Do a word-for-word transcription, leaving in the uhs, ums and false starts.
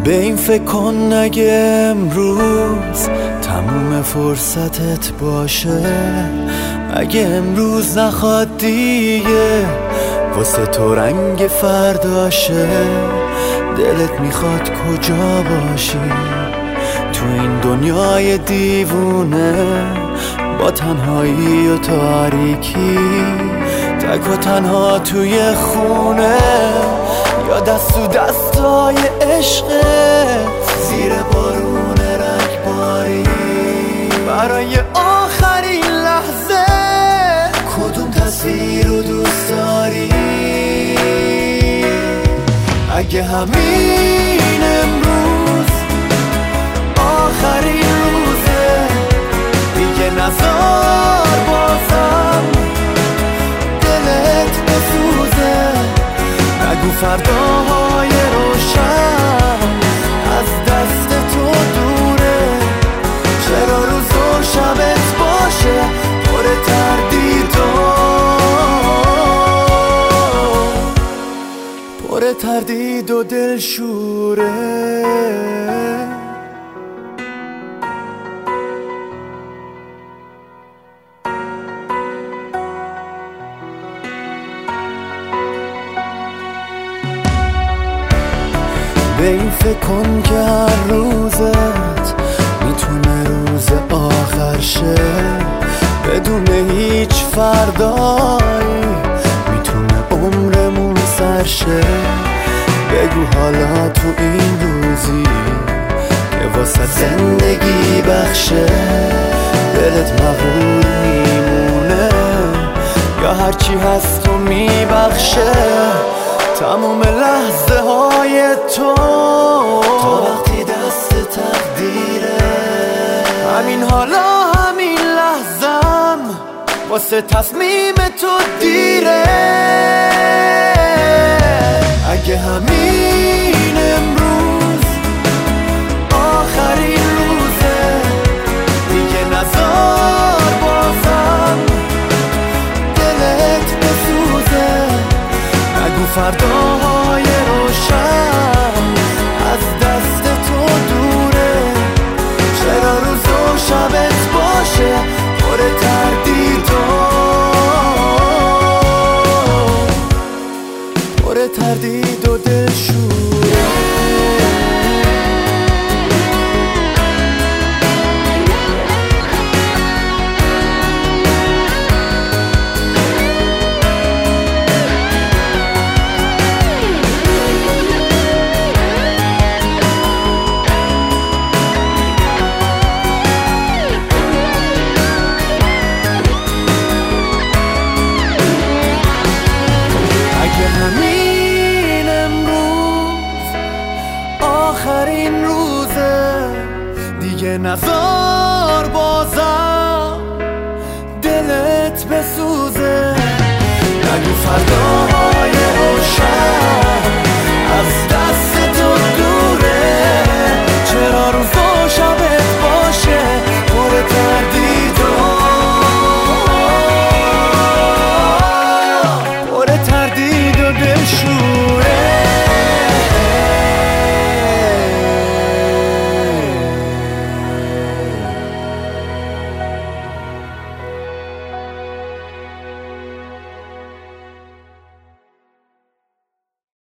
به این فکر کن اگه امروز تموم فرصتت باشه، اگه امروز نخواد دیگه واسه تو رنگ فرداشه، دلت میخواد کجا باشی تو این دنیای دیوونه، با تنهایی و تاریکی، تک و تنها توی خونه، یا دست و دستای عشقت زیر بارون رگباری. برای آخرین لحظه کدوم تصویر رو دوست داری؟ اگه همین امروز آخرین روزه، دیگه نذار بازم دلت بسوزه. نگو فرداهای روشن از دست تو دوره، چرا روز و شبت باشه پر تردید و پر تردید و دلشوره. به این فکر کن که هر روزت میتونه روز آخر شه، بدون هیچ فردایی میتونه عمرمون سر شه. بگو حالا تو این روزی که واسه زندگی بخشه، دلت مغرور میمونه یا هرچی هست تو میبخشه؟ تمام لحظه های تو تا وقتی دست تقدیره، همین حالا همین لحظم واسه تصمیم تو دیره. اگه همین امروز آخرین روزه، دیگه نذار بازم دلت بسوزه. نگو فرداهای روشن از دست تو دوره، چرا روز و شبت باشه پر تردید و پر تردید و دلشوره. همین امروز آخرین روزه، دیگه نذار بازم دلت بسوزه. نگو فرداهای روشن